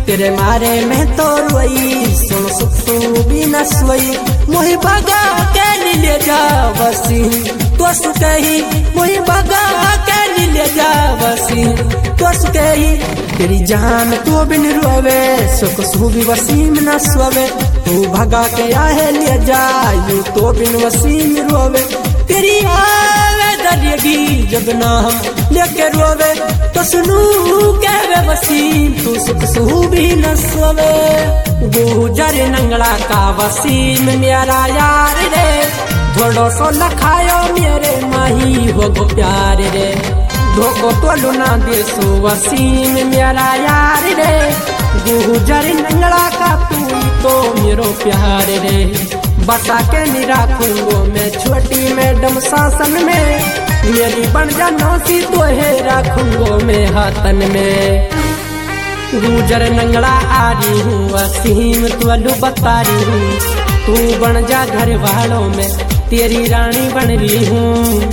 तेरे मारे में तो रोई सुन सुख भी न सोई मोहि बगा के ले जा बसी तो सुकही मोहि बगा के ले जा बसी तो सुकही तेरी जान तो बिन रोवे सुख सुबी वसीम न सोवे तू भगा के आहे ले जा यू तो बिन वसीम रोवे तेरी आवे दरिएगी जब ना हम लेके रोवे तो सुनू के वसीम तू सुख सुबी न सोवे गुजर नंगला का वसीम मेरा यार रे थोड़ो सो लखायो मेरे माही हो गो प्यार रे धोको तो लुना दे सो वसीम मेरा यार रे गुजर नंगला का तू तो मेरो प्यार रे बसा के नहीं राखूंगो मैं छोटी मैडम शासन में मेरी बन जा नौसी तो है राखूंगो मैं हाथन में गुजर नंगला आ रही हूँ वसीम तू अलू बता रही हूँ तू बन जा घर वालों में तेरी रानी बन रही हूँ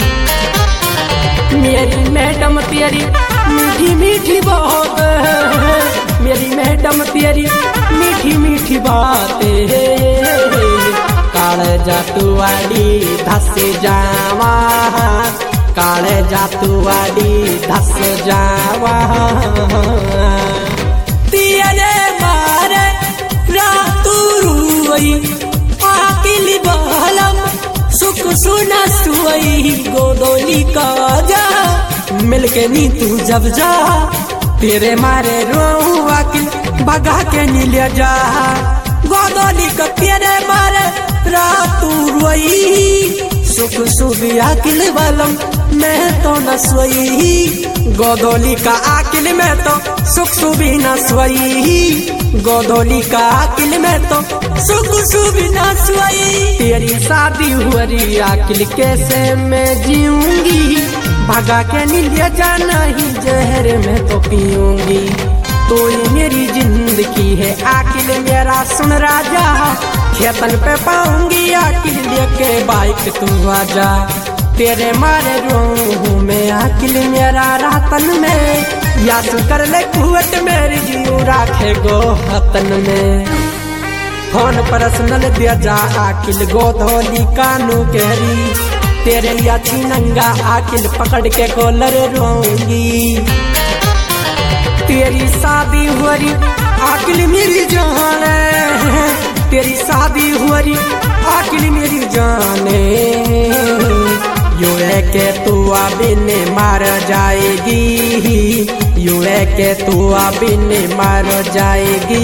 मेरी मैडम तेरी मीठी मीठी बहुत मेरी मैडम तेरी मीठी मीठी बातें काले जातुवाड़ी धस जावा काले जातुवाड़ी धस जावा तेरे मारे रातू रुई आकिल बहलम सुख सुना सुई गोदोली का जा मिलके नी तू जब जा तेरे मारे रो आकिल भगा के नी ले जा गोदोली का तेरे मारे रातू रोई सुख सुबी आकिल वालम मैं तो न सोई गोदोली का आकिल में तो सुख सुबी न सोई गोदोली का आकिल में तो सुख सुबी न सोई तेरी शादी हुई आकिल कैसे मैं जीऊंगी भगा के नीले जाना ही जहर में तो पीऊंगी तो ये मेरी जिंदगी है आकिल मेरा सुन राजा खेतन पे पाऊंगी आकिल लेके बाइक तू आजा तेरे मारे रो मैं आकिल मेरा रातन में याद कर ले कुवत मेरी जीव राखे गो हतन में फोन पर्सनल दिया जा आकिल गोधोली कानू गहरी तेरे अच्छी नंगा आकिल पकड़ के कोलर रोऊंगी तेरी शादी हुई आकिल मेरी जान तेरी शादी हुई आकिल मेरी जाने यू है के तू अभी ने मार जाएगी यू है के तू अभी ने मार जाएगी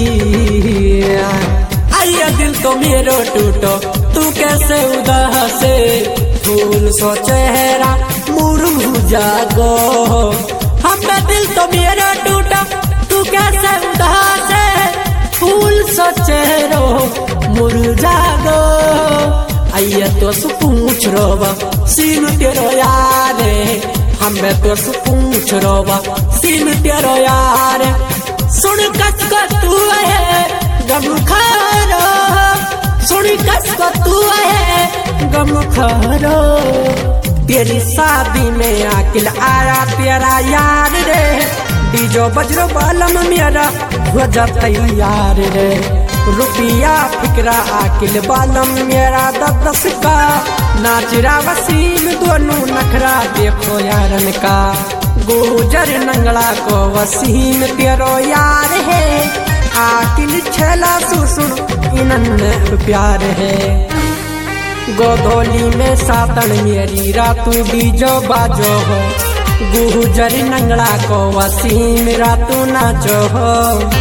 आया दिल तो मेरो टूटो तू कैसे उदासे फूल सो चेहरा मुरझा गो हमें दिल तो मेरा टूटा तू कैसे उदास है फूल सो चेहरो मुरझा गो आइए तो पूछ रोवा सीन तेरो यार हमें तो पूछ रोवा सीन तेरो यार सुन कस को तू है गम खारो सुन कस को तू है गम खारो तेरी शादी में आकिल आया तेरा यार रे डीजो बजरो बालम मेरा हो जा तैयार रे रुपया फिक्रा आकिल बालम मेरा 10 का नाचरा वसीम दोनों नखरा देखो यारन का गुजर नंगला को वसीम तेरो यार है आकिल छला सुसुन इनन प्यार है गोदोली में सातन मेरी रातू बीजो बाजो हो गुजर नंगला को वसीम रातू नाचो हो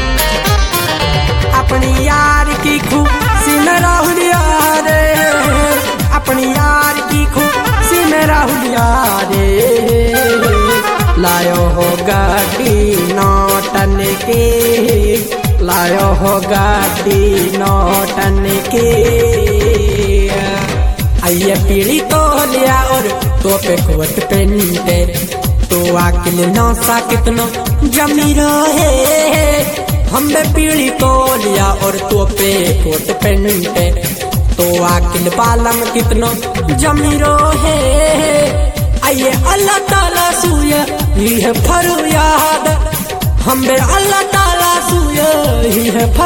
अपनी यार की खुशी में राहुल यार अपनी यार की खुशी में राहुल यार लायो हो गाड़ी नौटन के लायो हो गाड़ी नौटन के आइए पीढ़ी तो लिया और तो पे कोट पेंटे तो आकिल नौसा कितना जमीरो है हमें पीढ़ी तो लिया और तो पे कोट पेंटे तो आकिल बालम कितना जमीरो है आइए अल्लाह ताला सूय ये फरयाद हमें अल्लाह ताला सूय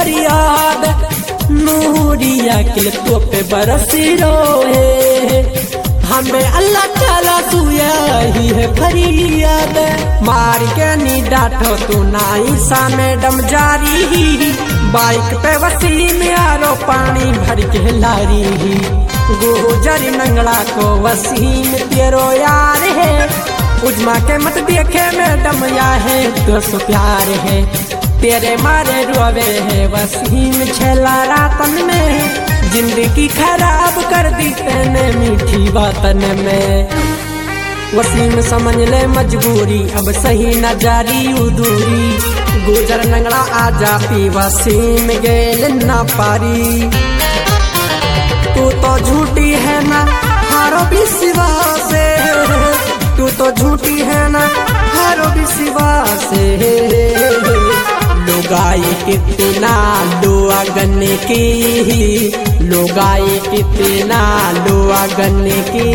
फरियाद नूरिया के तो पे बरसी रोए हमें अल्लाह ताला सुया ही है फरियाद मार के नी डांटो तू नाई सा मैडम जारी बाइक पे वसीम यारो पानी भर के लारी गुजर नंगड़ा को वसीम तेरो यार है उजमा के मत देखे मैडम या है तो सो प्यार है तेरे मारे रोवे है वसीम छेला रातन में जिंदगी खराब कर दी तेने मीठी बातन में वसीम समझ ले मजबूरी अब सही न जारी उदूरी गुजर नंगड़ा आजा पी वसीम गेल ना पारी तू तो झूठी है ना हारो भी सिवा से तू तो झूठी है ना हारो भी सिवा से लोगाई कितना लोआ गन्ने की लोगाई कितना लोआ गन्ने की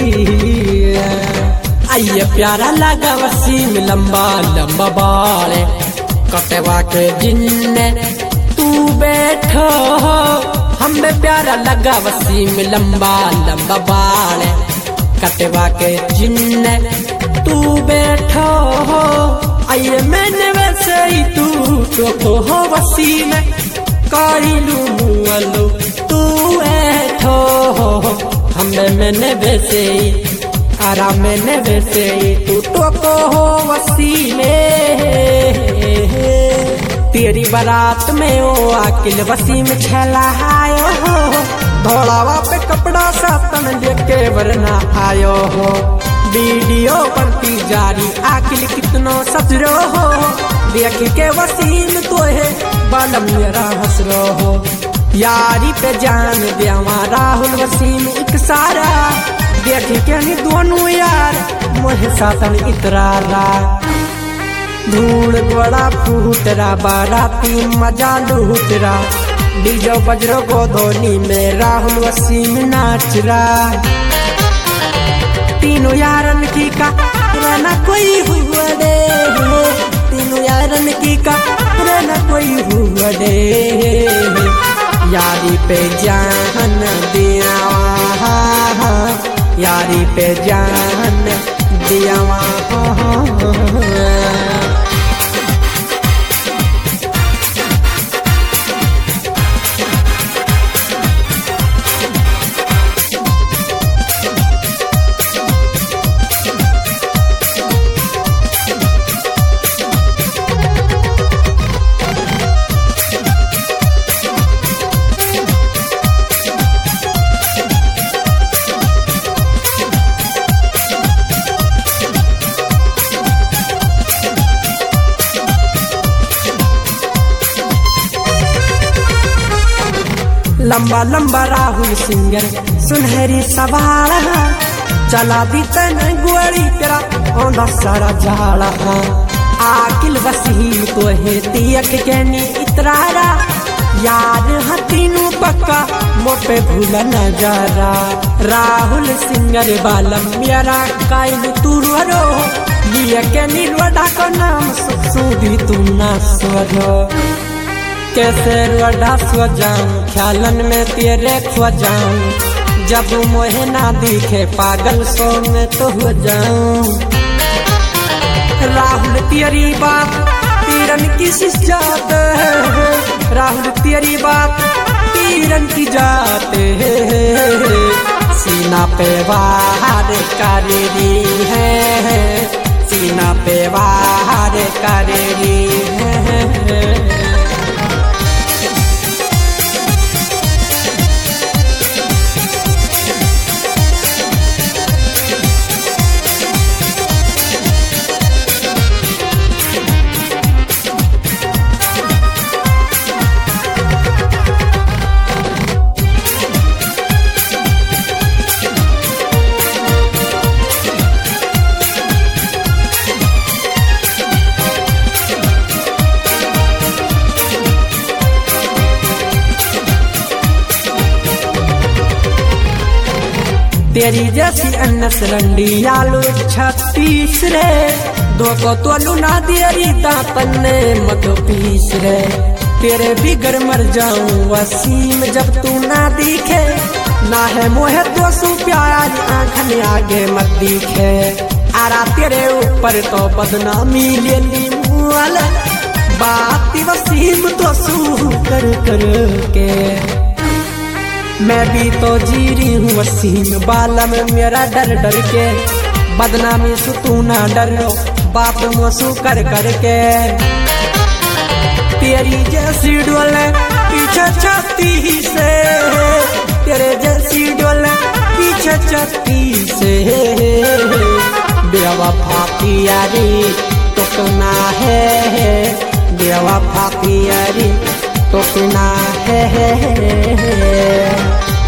आइए प्यारा लगा वसीम लंबा लंबा बाल कटवा के जिन्ने तू बैठो हमें प्यारा लगा वसीम लंबा लंबा बाल कटवा के जिन्ने तू बैठो आइए मैंने वैसे ही तू तो हो वसीम काइलू मुअलू तू बैठो हमें मैंने वैसे ही आराम मैंने वैसे ही तू तो हो वसीम तेरी बारात में ओ आकिल वसीम छला आयो हो धोलावा पे कपड़ा सातन लेके वरना आयो हो वीडियो बनती जारी आकिल कितनो सजरो हो देख के वसीम तो है बालम मेरा हसरो हो यारी पे जान देवा राहुल वसीम एक सारा देख के नहीं दोनों यार मोहे सातन इतरारा धूल बड़ा फूटरा बाराती मजा लूटरा डीजो बजरो गोधोनी में राहुल वसीम नाचरा तीनों यारन की का रहना कोई हुआ दे तीनों यारन की का रहना कोई हुआ दे यारी पे जान दिया यारी पे जान दिया लंबा लंबा राहुल सिंगर सुनहरी सवाल चला दी तन गुआड़ी तेरा औंधा सारा झाड़ा आकिल वसीम तो है तियक कहनी इतरारा यार हतीनू पक्का मोटे भूला नजारा राहुल सिंगर बालम मेरा काइल तुरो लिया कहनी रोडा को नाम सुधी तू ना स्वरो कैसे रोडा सो जाऊं ख्यालन में तेरे खो जाऊं जब मोहे ना दिखे पागल सो में तो हो जाऊं राहुल तेरी बात तीरन की जात है राहुल तेरी बात तीरन की जात है सीना पे वार कर रही है सीना पे वार कर रही है तेरी जैसी अन्नस रंडी आलू 36 रे दो को तोलू ना देरी दातन ने मत पीस रे तेरे बिगर मर जाऊं वसीम जब तू ना दिखे, ना है मोहे तो सू प्यार आँख में आगे मत दिखे। आरा तेरे ऊपर तो बदनामी ले ली मुआल, बात वसीम तो सू कर कर के। मैं भी तो जी रही हूँ वसीम बाला में मेरा डर डर के, बदनामी से तू ना डरो बाप मोसू कर कर के। तेरी जैसी डोले पीछे छत्ती से, तेरे जैसी डोले पीछे छत्ती से। बेवफा की यारी तो सुना है, बेवफा की यारी तो सुना है।